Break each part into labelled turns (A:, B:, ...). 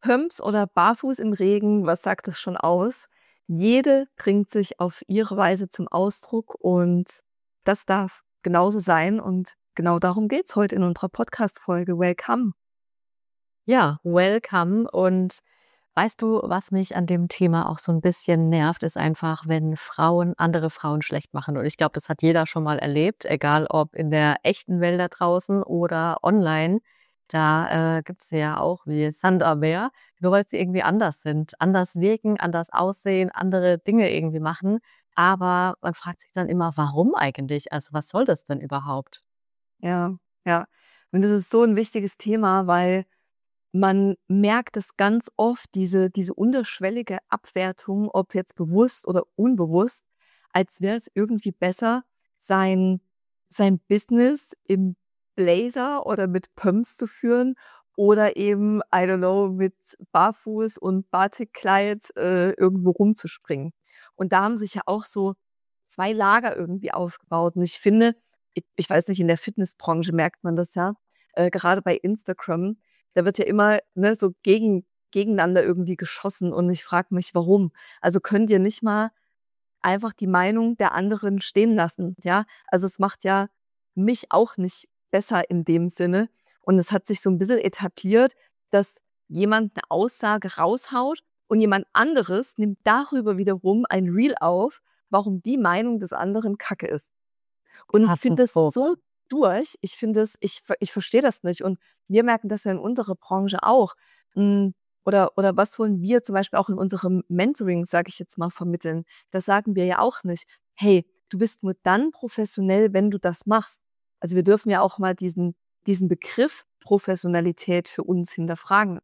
A: Pumps oder barfuß im Regen, was sagt das schon aus? Jede bringt sich auf ihre Weise zum Ausdruck und das darf genauso sein und genau darum geht's heute in unserer Podcast-Folge. Welcome.
B: Ja, welcome. Und weißt du, was mich an dem Thema auch so ein bisschen nervt, ist einfach, wenn Frauen andere Frauen schlecht machen. Und ich glaube, das hat jeder schon mal erlebt, egal ob in der echten Welt da draußen oder online. Da gibt's ja auch wie Sand am Meer, nur weil sie irgendwie anders sind, anders wirken, anders aussehen, andere Dinge irgendwie machen. Aber man fragt sich dann immer: „Warum eigentlich? Also, was soll das denn überhaupt?“
A: Ja, ja. Und das ist so ein wichtiges Thema, weil man merkt es ganz oft, diese unterschwellige Abwertung, ob jetzt bewusst oder unbewusst, als wäre es irgendwie besser, sein sein Business im Blazer oder mit Pumps zu führen oder eben, I don't know, mit Barfuß und Batikkleid, irgendwo rumzuspringen. Und da haben sich ja auch so 2 Lager irgendwie aufgebaut. Und ich finde, ich weiß nicht, in der Fitnessbranche merkt man das ja, gerade bei Instagram, da wird ja immer, ne, so gegeneinander irgendwie geschossen und ich frage mich, warum? Also, könnt ihr nicht mal einfach die Meinung der anderen stehen lassen, ja? Also, es macht ja mich auch nicht besser in dem Sinne und es hat sich so ein bisschen etabliert, dass jemand eine Aussage raushaut und jemand anderes nimmt darüber wiederum ein Reel auf, warum die Meinung des anderen Kacke ist. Und ich finde das
B: Katastrophe.
A: so durch. Ich finde es ich verstehe das nicht und wir merken das ja in unserer Branche auch. Oder was wollen wir zum Beispiel auch in unserem Mentoring, sage ich jetzt mal, vermitteln? Das sagen wir ja auch nicht: „Hey, du bist nur dann professionell, wenn du das machst.“ Also, wir dürfen ja auch mal diesen Begriff Professionalität für uns hinterfragen.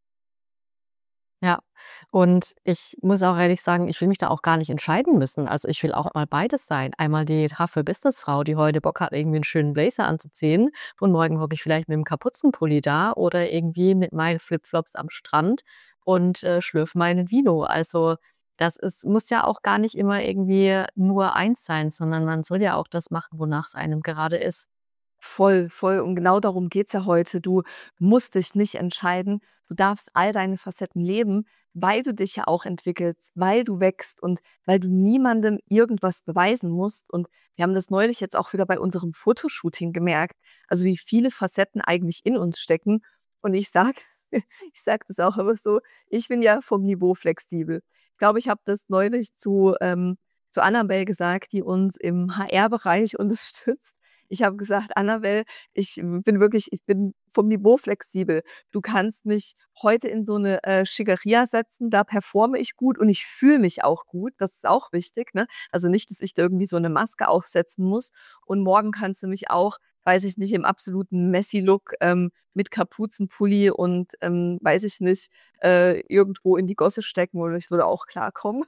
B: Ja, und ich muss auch ehrlich sagen, ich will mich da auch gar nicht entscheiden müssen. Also, ich will auch mal beides sein. Einmal die taffe Businessfrau, die heute Bock hat, irgendwie einen schönen Blazer anzuziehen und morgen hocke ich vielleicht mit dem Kapuzenpulli da oder irgendwie mit meinen Flipflops am Strand und, schlürfe meinen Vino. Also, das ist muss ja auch gar nicht immer irgendwie nur eins sein, sondern man soll ja auch das machen, wonach es einem gerade ist.
A: Voll, voll. Und genau darum geht's ja heute. Du musst dich nicht entscheiden. Du darfst all deine Facetten leben, weil du dich ja auch entwickelst, weil du wächst und weil du niemandem irgendwas beweisen musst. Und wir haben das neulich jetzt auch wieder bei unserem Fotoshooting gemerkt, also wie viele Facetten eigentlich in uns stecken. Und ich sage ich sage das auch immer so, ich bin ja vom Niveau flexibel. Ich glaube, ich habe das neulich zu Annabelle gesagt, die uns im HR-Bereich unterstützt. Ich habe gesagt: „Annabelle, ich bin vom Niveau flexibel. Du kannst mich heute in so 'ne, Schickeria setzen, da performe ich gut und ich fühle mich auch gut.“ Das ist auch wichtig, ne? Also nicht, dass ich da irgendwie so 'ne Maske aufsetzen muss. Und morgen kannst du mich auch, weiß ich nicht, im absoluten Messi-Look, mit Kapuzenpulli und, weiß ich nicht, irgendwo in die Gosse stecken und ich würde auch klarkommen.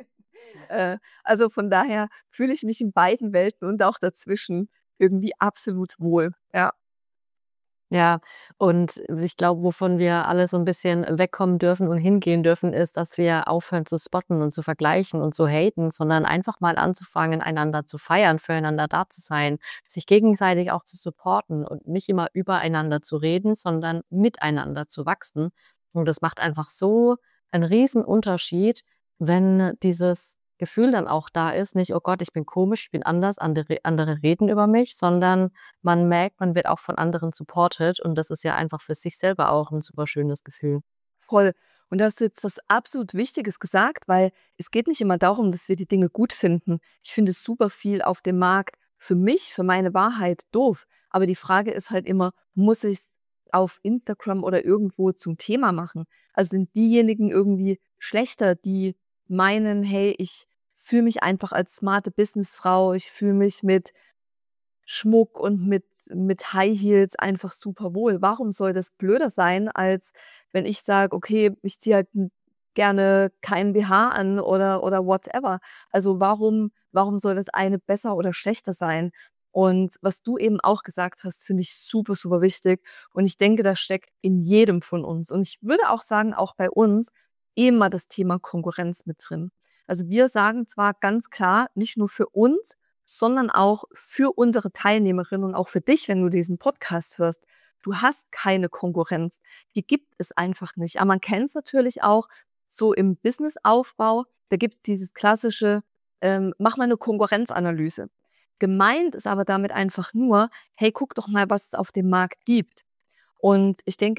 A: Also von daher fühle ich mich in beiden Welten und auch dazwischen irgendwie absolut wohl. Ja,
B: Ja, und ich glaube, wovon wir alle so ein bisschen wegkommen dürfen und hingehen dürfen, ist, dass wir aufhören zu spotten und zu vergleichen und zu haten, sondern einfach mal anzufangen, einander zu feiern, füreinander da zu sein, sich gegenseitig auch zu supporten und nicht immer übereinander zu reden, sondern miteinander zu wachsen. Und das macht einfach so einen Riesenunterschied, wenn dieses Gefühl dann auch da ist, nicht: „Oh Gott, ich bin komisch, ich bin anders, andere reden über mich“, sondern man merkt, man wird auch von anderen supported und das ist ja einfach für sich selber auch 'n super schönes Gefühl.
A: voll. Und da hast du jetzt was absolut Wichtiges gesagt, weil es geht nicht immer darum, dass wir die Dinge gut finden. Ich finde super viel auf dem Markt für mich, für meine Wahrheit doof. Aber die Frage ist halt immer, muss ich's auf Instagram oder irgendwo zum Thema machen? Also sind diejenigen irgendwie schlechter, die meinen: „Hey, ich fühle mich einfach als smarte Businessfrau, ich fühle mich mit Schmuck und mit High Heels einfach super wohl. Warum soll das blöder sein, als wenn ich sage: „Okay, ich ziehe halt gerne keinen BH an oder whatever.“ Also, warum soll das eine besser oder schlechter sein? Und was du eben auch gesagt hast, finde ich super, super wichtig. Und ich denke, das steckt in jedem von uns. Und ich würde auch sagen, auch bei uns immer das Thema Konkurrenz mit drin. Also, wir sagen zwar ganz klar, nicht nur für uns, sondern auch für unsere Teilnehmerinnen und auch für dich, wenn du diesen Podcast hörst. Du hast keine Konkurrenz. Die gibt es einfach nicht. Aber man kennt es natürlich auch so im Businessaufbau. Da gibt es dieses klassische, mach mal eine Konkurrenzanalyse. Gemeint ist aber damit einfach nur, hey, guck doch mal, was es auf dem Markt gibt. Und ich denke,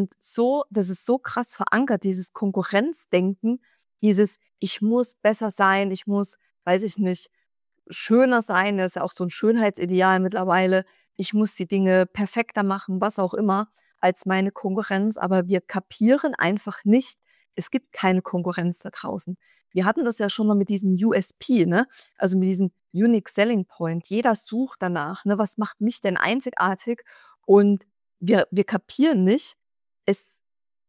A: das ist so krass verankert, dieses Konkurrenzdenken, dieses, ich muss besser sein, ich muss, weiß ich nicht, schöner sein, das ist ja auch so ein Schönheitsideal mittlerweile. Ich muss die Dinge perfekter machen, was auch immer, als meine Konkurrenz. Aber wir kapieren einfach nicht, es gibt keine Konkurrenz da draußen. Wir hatten das ja schon mal mit diesem USP, ne? Also mit diesem Unique Selling Point. Jeder sucht danach, ne? Was macht mich denn einzigartig? Und wir kapieren nicht, es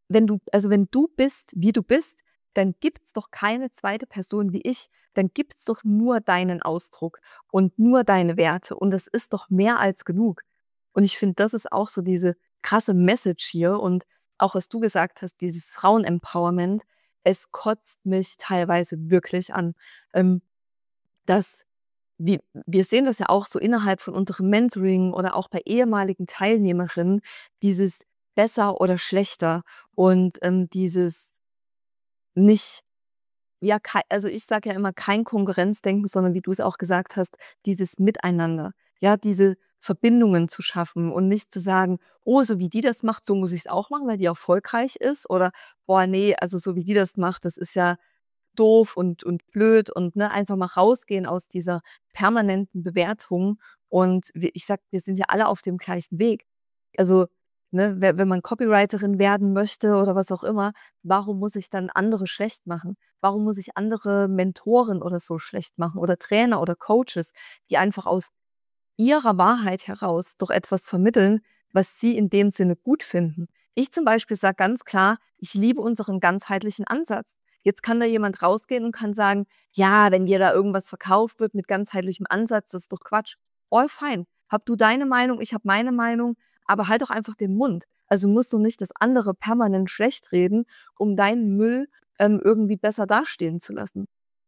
A: wenn du bist, wie du bist, dann gibt's doch keine zweite Person wie ich. Dann gibt's doch nur deinen Ausdruck und nur deine Werte. Und das ist doch mehr als genug. Und ich finde, das ist auch so diese krasse Message hier. Und auch was du gesagt hast, dieses Frauen-Empowerment, es kotzt mich teilweise wirklich an. Ähm, dass wir sehen das ja auch so innerhalb von unserem Mentoring oder auch bei ehemaligen Teilnehmerinnen, dieses besser oder schlechter und, dieses nicht ja, also ich sage ja immer, kein Konkurrenzdenken, sondern wie du es auch gesagt hast, dieses Miteinander. Ja, diese Verbindungen zu schaffen und nicht zu sagen: „Oh, so wie die das macht, so muss ich es auch machen, weil die erfolgreich ist“, oder: „Boah, nee, also so wie die das macht, das ist ja doof und blöd“, und, ne, einfach mal rausgehen aus dieser permanenten Bewertung. Und ich sage, wir sind ja alle auf dem gleichen Weg. Also, ne, wenn man Copywriterin werden möchte oder was auch immer, warum muss ich dann andere schlecht machen? Warum muss ich andere Mentoren oder so schlecht machen oder Trainer oder Coaches, die einfach aus ihrer Wahrheit heraus doch etwas vermitteln, was sie in dem Sinne gut finden. Ich zum Beispiel sage ganz klar, ich liebe unseren ganzheitlichen Ansatz. Jetzt kann da jemand rausgehen und kann sagen, ja, wenn dir da irgendwas verkauft wird mit ganzheitlichem Ansatz, das ist doch Quatsch. All fine. Hab du deine Meinung, ich habe meine Meinung, aber halt doch einfach den Mund. Also musst du nicht das andere permanent schlecht reden, um deinen Müll irgendwie besser dastehen zu lassen.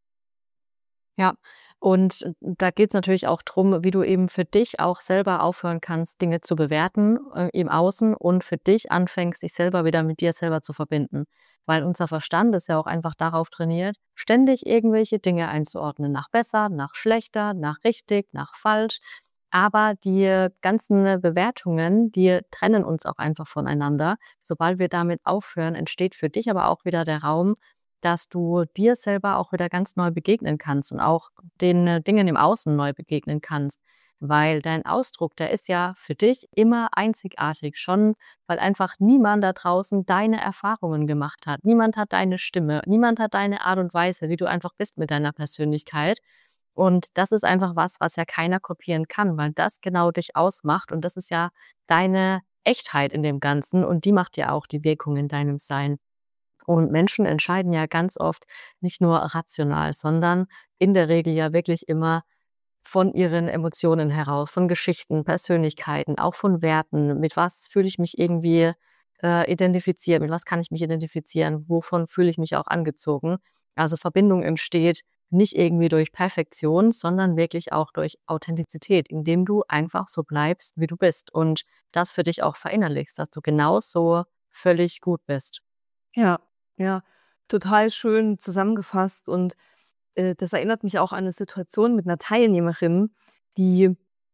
B: Ja, und da geht's natürlich auch drum, wie du eben für dich auch selber aufhören kannst, Dinge zu bewerten, im Außen und für dich anfängst, dich selber wieder mit dir selber zu verbinden. Weil unser Verstand ist ja auch einfach darauf trainiert, ständig irgendwelche Dinge einzuordnen, nach besser, nach schlechter, nach richtig, nach falsch. Aber die ganzen Bewertungen, die trennen uns auch einfach voneinander. Sobald wir damit aufhören, entsteht für dich aber auch wieder der Raum, dass du dir selber auch wieder ganz neu begegnen kannst und auch den Dingen im Außen neu begegnen kannst. Weil dein Ausdruck, der ist ja für dich immer einzigartig, schon weil einfach niemand da draußen deine Erfahrungen gemacht hat. Niemand hat deine Stimme, niemand hat deine Art und Weise, wie du einfach bist mit deiner Persönlichkeit. Und das ist einfach was, was ja keiner kopieren kann, weil das genau dich ausmacht und das ist ja deine Echtheit in dem Ganzen und die macht ja auch die Wirkung in deinem Sein. Und Menschen entscheiden ja ganz oft nicht nur rational, sondern in der Regel ja wirklich immer von ihren Emotionen heraus, von Geschichten, Persönlichkeiten, auch von Werten. Mit was fühle ich mich irgendwie identifiziert? Mit was kann ich mich identifizieren? Wovon fühle ich mich auch angezogen? Also Verbindung entsteht nicht irgendwie durch Perfektion, sondern wirklich auch durch Authentizität, indem du einfach so bleibst, wie du bist und das für dich auch verinnerlichst, dass du genauso völlig gut bist.
A: Ja, ja, total schön zusammengefasst und, das erinnert mich auch an eine Situation mit einer Teilnehmerin, die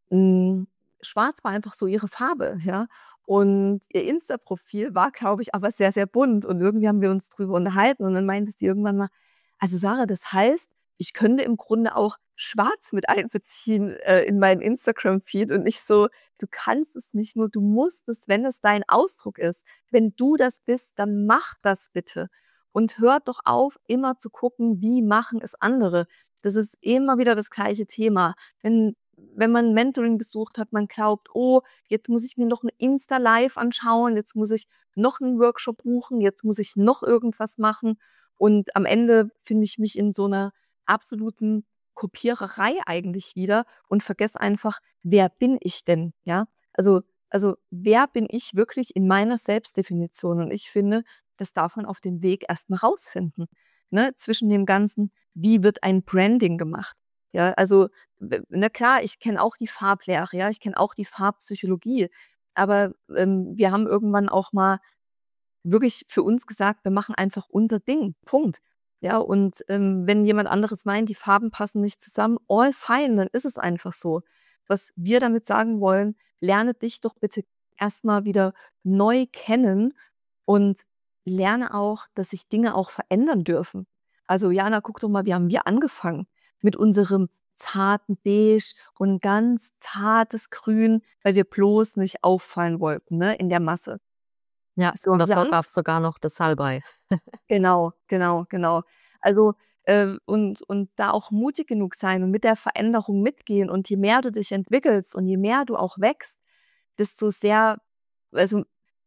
A: schwarz war einfach so ihre Farbe, ja? Und ihr Insta-Profil war, glaube ich, aber sehr, sehr bunt und irgendwie haben wir uns drüber unterhalten und dann meinte sie irgendwann mal: „Also Sarah, das heißt, ich könnte im Grunde auch schwarz mit einbeziehen, in meinen Instagram-Feed“, und ich so: „Du kannst es nicht, nur du musst es, wenn es dein Ausdruck ist. Wenn du das bist, dann mach das bitte. Und hört doch auf, immer zu gucken, wie machen es andere. Das ist immer wieder das gleiche Thema. Wenn man Mentoring besucht hat, man glaubt, oh, jetzt muss ich mir noch ein Insta-Live anschauen, jetzt muss ich noch einen Workshop buchen, jetzt muss ich noch irgendwas machen. Und am Ende finde ich mich in so einer absoluten Kopiererei eigentlich wieder und vergesse einfach, wer bin ich denn, ja? Also, wer bin ich wirklich in meiner Selbstdefinition? Und ich finde, das darf man auf dem Weg erst mal rausfinden, ne? Zwischen dem Ganzen, wie wird ein Branding gemacht? Ja, also, na klar, ich kenne auch die Farblehre, ja, ich kenne auch die Farbpsychologie. Aber wir haben irgendwann auch mal wirklich für uns gesagt, wir machen einfach unser Ding. Punkt. Ja, und wenn jemand anderes meint, die Farben passen nicht zusammen, all fine, dann ist es einfach so. Was wir damit sagen wollen, lerne dich doch bitte erstmal wieder neu kennen und lerne auch, dass sich Dinge auch verändern dürfen. Also Jana, guck doch mal, wie haben wir angefangen? Mit unserem zarten Beige und ganz zartes Grün, weil wir bloß nicht auffallen wollten, ne, in der Masse.
B: Ja,
A: So
B: und
A: haben
B: das
A: wir
B: war gab's sogar noch das Salbei.
A: Genau, genau, genau. Also, und da auch mutig genug sein und mit der Veränderung mitgehen. Und je mehr du dich entwickelst und je mehr du auch wächst, desto sehr also,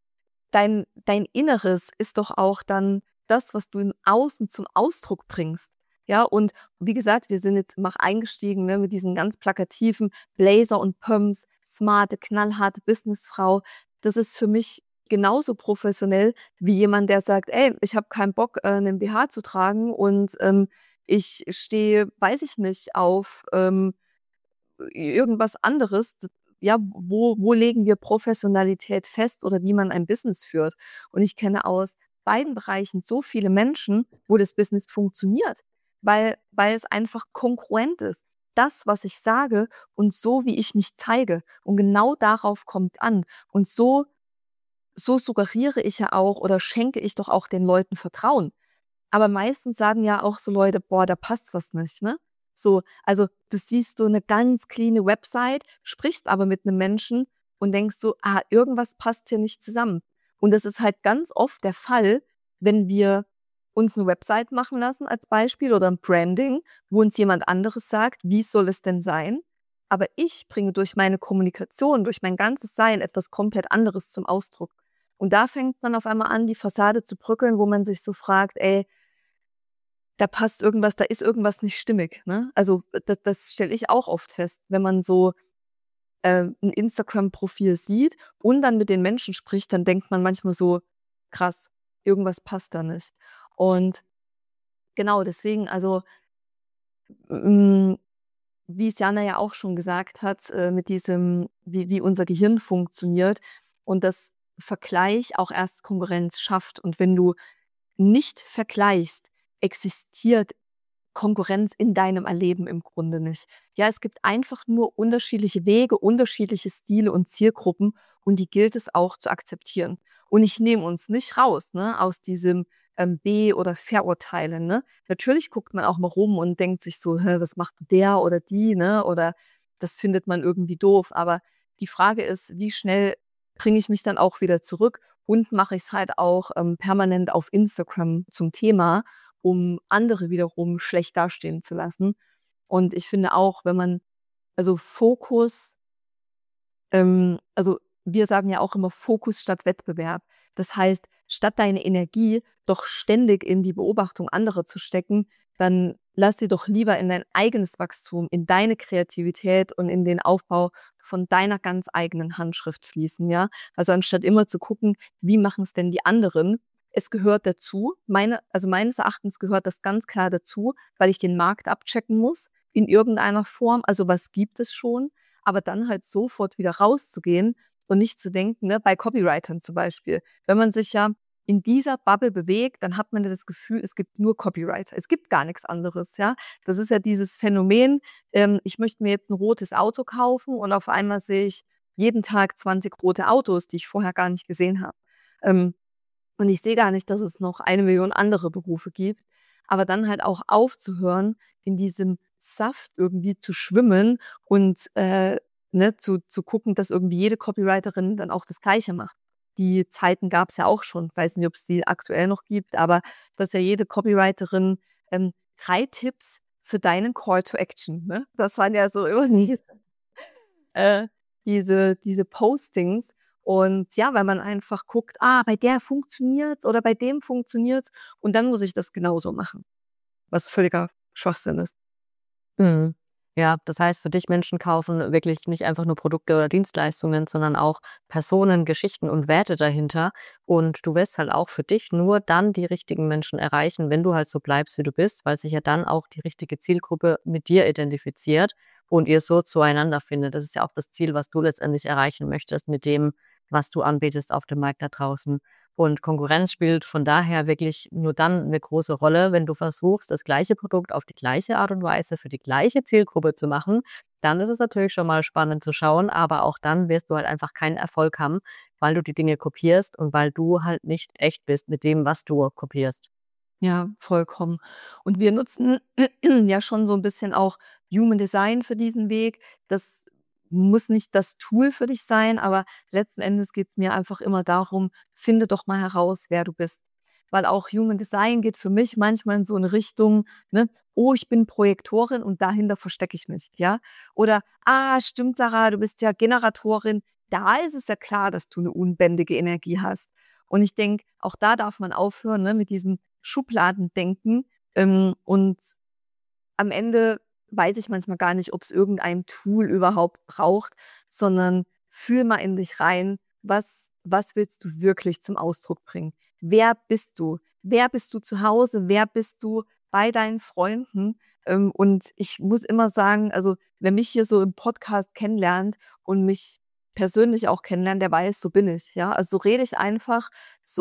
A: dein Inneres ist doch auch dann das, was du im Außen zum Ausdruck bringst. Ja, und wie gesagt, wir sind jetzt mach eingestiegen, ne, mit diesen ganz plakativen Blazer und Pumps, smarte, knallharte Businessfrau. Das ist für mich genauso professionell wie jemand, der sagt: „Ey, ich habe keinen Bock, 'nen BH zu tragen und, ich stehe, weiß ich nicht, auf, irgendwas anderes. Ja, wo legen wir Professionalität fest oder wie man ein Business führt? Und ich kenne aus beiden Bereichen so viele Menschen, wo das Business funktioniert, weil es einfach kongruent ist. Das, was ich sage und so, wie ich mich zeige. Und genau darauf kommt es an. Und so suggeriere ich ja auch oder schenke ich doch auch den Leuten Vertrauen. Aber meistens sagen ja auch so Leute: „Boah, da passt was nicht“, ne? So, also, du siehst so eine ganz cleane Website, sprichst aber mit einem Menschen und denkst so: „Ah, irgendwas passt hier nicht zusammen.“ Und das ist halt ganz oft der Fall, wenn wir uns eine Website machen lassen als Beispiel oder ein Branding, wo uns jemand anderes sagt: „Wie soll es denn sein?“ Aber ich bringe durch meine Kommunikation, durch mein ganzes Sein etwas komplett anderes zum Ausdruck. Und da fängt's dann auf einmal an, die Fassade zu bröckeln, wo man sich so fragt: „Ey, da passt irgendwas, da ist irgendwas nicht stimmig“, ne? Also, das stelle ich auch oft fest, wenn man so, 'n Instagram-Profil sieht und dann mit den Menschen spricht, dann denkt man manchmal so: „Krass, irgendwas passt da nicht.“ Und genau deswegen, also, hm, wie es Jana ja auch schon gesagt hat, mit diesem, wie unser Gehirn funktioniert und dass Vergleich auch erst Konkurrenz schafft. Und wenn du nicht vergleichst, existiert Konkurrenz in deinem Erleben im Grunde nicht. Ja, es gibt einfach nur unterschiedliche Wege, unterschiedliche Stile und Zielgruppen und die gilt es auch zu akzeptieren. Und ich nehme uns nicht raus, ne, aus diesem B oder Verurteilen, ne? Natürlich guckt man auch mal rum und denkt sich so: „Hä, was macht der oder die“, ne? Oder das findet man irgendwie doof. Aber die Frage ist, wie schnell bringe ich mich dann auch wieder zurück und mache ich es halt auch permanent auf Instagram zum Thema, um andere wiederum schlecht dastehen zu lassen. Und ich finde auch, wenn man also Fokus also wir sagen ja auch immer Fokus statt Wettbewerb. Das heißt, statt deine Energie doch ständig in die Beobachtung anderer zu stecken, dann lass sie doch lieber in dein eigenes Wachstum, in deine Kreativität und in den Aufbau von deiner ganz eigenen Handschrift fließen, ja? Also anstatt immer zu gucken, wie machen es denn die anderen? Es gehört dazu. Meines Erachtens gehört das ganz klar dazu, weil ich den Markt abchecken muss in irgendeiner Form. Also was gibt es schon? Aber dann halt sofort wieder rauszugehen und nicht zu denken, ne, bei Copywritern zum Beispiel. Wenn man sich ja in dieser Bubble bewegt, dann hat man ja das Gefühl, es gibt nur Copywriter. Es gibt gar nichts anderes, ja. Das ist ja dieses Phänomen, ich möchte mir jetzt ein rotes Auto kaufen und auf einmal sehe ich jeden Tag 20 rote Autos, die ich vorher gar nicht gesehen habe. Ähm, und ich sehe gar nicht, dass es noch 1 Million andere Berufe gibt. Aber dann halt auch aufzuhören, in diesem Saft irgendwie zu schwimmen und, ne, zu gucken, dass irgendwie jede Copywriterin dann auch das Gleiche macht. Die Zeiten gab's ja auch schon. Ich weiß nicht, ob's die aktuell noch gibt, aber dass ja jede Copywriterin, 3 Tipps für deinen Call to Action, ne? Das waren ja so immer äh, diese Postings. Und ja, weil man einfach guckt: „Ah, bei der funktioniert's oder bei dem funktioniert's und dann muss ich das genauso machen“, was völliger Schwachsinn ist.
B: Mhm. Ja, das heißt für dich, Menschen kaufen wirklich nicht einfach nur Produkte oder Dienstleistungen, sondern auch Personen, Geschichten und Werte dahinter. Und du wirst halt auch für dich nur dann die richtigen Menschen erreichen, wenn du halt so bleibst, wie du bist, weil sich ja dann auch die richtige Zielgruppe mit dir identifiziert und ihr so zueinander findet. Das ist ja auch das Ziel, was du letztendlich erreichen möchtest mit dem, was du anbietest auf dem Markt da draußen. Und Konkurrenz spielt von daher wirklich nur dann eine große Rolle, wenn du versuchst, das gleiche Produkt auf die gleiche Art und Weise für die gleiche Zielgruppe zu machen. Dann ist es natürlich schon mal spannend zu schauen, aber auch dann wirst du halt einfach keinen Erfolg haben, weil du die Dinge kopierst und weil du halt nicht echt bist mit dem, was du kopierst.
A: Ja, vollkommen. Und wir nutzen ja schon so ein bisschen auch Human Design für diesen Weg. Das muss nicht das Tool für dich sein, aber letzten Endes geht's mir einfach immer darum, finde doch mal heraus, wer du bist. Weil auch Human Design geht für mich manchmal in so eine Richtung, ne: „Oh, ich bin Projektorin und dahinter verstecke ich mich“, ja? Oder: „Ah, stimmt, Sarah, du bist ja Generatorin. Da ist es ja klar, dass du eine unbändige Energie hast.“ Und ich denke, auch da darf man aufhören, ne, mit diesem Schubladendenken. Und am Ende weiß ich manchmal gar nicht, ob es irgendein Tool überhaupt braucht, sondern fühl mal in dich rein, was willst du wirklich zum Ausdruck bringen? Wer bist du? Wer bist du zu Hause? Wer bist du bei deinen Freunden? Und ich muss immer sagen, also, wer mich hier so im Podcast kennenlernt und mich persönlich auch kennenlernt, der weiß, so bin ich, ja? Also, so rede ich einfach,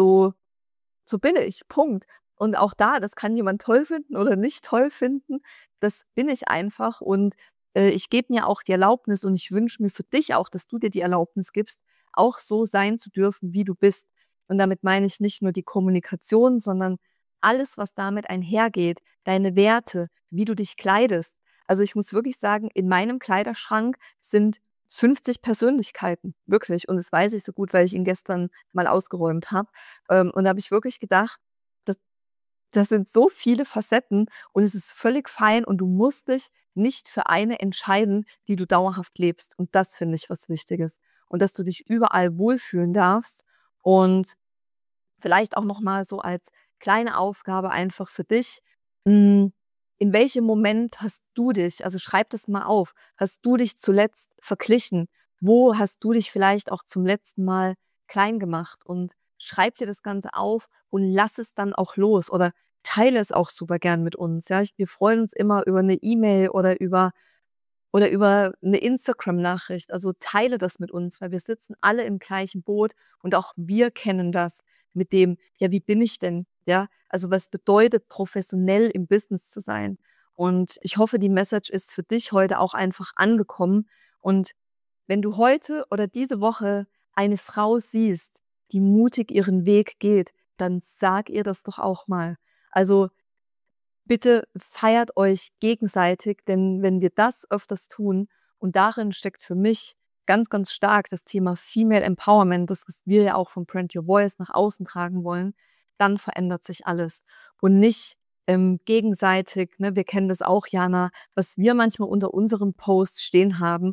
A: so bin ich, Punkt. Und auch da, das kann jemand toll finden oder nicht toll finden. Das bin ich einfach und, ich gebe mir auch die Erlaubnis und ich wünsche mir für dich auch, dass du dir die Erlaubnis gibst, auch so sein zu dürfen, wie du bist. Und damit meine ich nicht nur die Kommunikation, sondern alles, was damit einhergeht, deine Werte, wie du dich kleidest. Also, ich muss wirklich sagen, in meinem Kleiderschrank sind 50 Persönlichkeiten, wirklich. Und das weiß ich so gut, weil ich ihn gestern mal ausgeräumt habe. Und da habe ich wirklich gedacht, das das sind so viele Facetten und es ist völlig fein und du musst dich nicht für eine entscheiden, die du dauerhaft lebst. Und das finde ich was Wichtiges. Und dass du dich überall wohlfühlen darfst und vielleicht auch noch mal so als kleine Aufgabe einfach für dich, hm, in welchem Moment hast du dich, also schreib das mal auf, hast du dich zuletzt verglichen? Wo hast du dich vielleicht auch zum letzten Mal klein gemacht? Und schreib dir das Ganze auf und lass es dann auch los oder teile es auch super gern mit uns, ja? Wir freuen uns immer über eine E-Mail oder über eine Instagram-Nachricht. Also, teile das mit uns, weil wir sitzen alle im gleichen Boot und auch wir kennen das mit dem: „Ja, wie bin ich denn?“ Ja, also, was bedeutet, professionell im Business zu sein? Und ich hoffe, die Message ist für dich heute auch einfach angekommen. Und wenn du heute oder diese Woche eine Frau siehst, die mutig ihren Weg geht, dann sag ihr das doch auch mal. Also, bitte feiert euch gegenseitig, denn wenn wir das öfters tun und darin steckt für mich ganz, ganz stark das Thema Female Empowerment, das was wir ja auch von Brand Your Voice nach außen tragen wollen, dann verändert sich alles und nicht, gegenseitig, ne? Wir kennen das auch, Jana, was wir manchmal unter unseren Posts stehen haben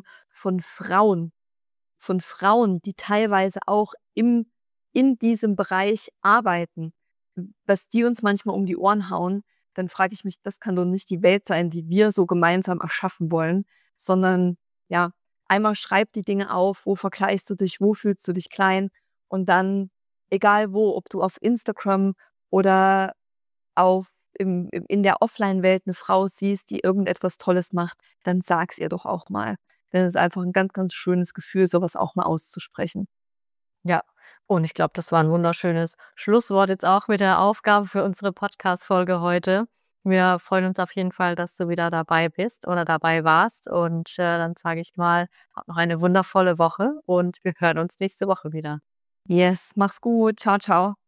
A: von Frauen, die teilweise auch in diesem Bereich arbeiten, was die uns manchmal um die Ohren hauen, dann frage ich mich, das kann doch nicht die Welt sein, die wir so gemeinsam erschaffen wollen, sondern ja, einmal schreib die Dinge auf, wo vergleichst du dich, wo fühlst du dich klein und dann, egal wo, ob du auf Instagram oder in der Offline-Welt eine Frau siehst, die irgendetwas Tolles macht, dann sag's ihr doch auch mal. Denn es ist einfach ein ganz, ganz schönes Gefühl, sowas auch mal auszusprechen.
B: Ja, und ich glaube, das war ein wunderschönes Schlusswort jetzt auch mit der Aufgabe für unsere Podcast-Folge heute. Wir freuen uns auf jeden Fall, dass du wieder dabei bist oder dabei warst und, dann sage ich mal, hab noch eine wundervolle Woche und wir hören uns nächste Woche wieder.
A: Yes, mach's gut. Ciao, ciao.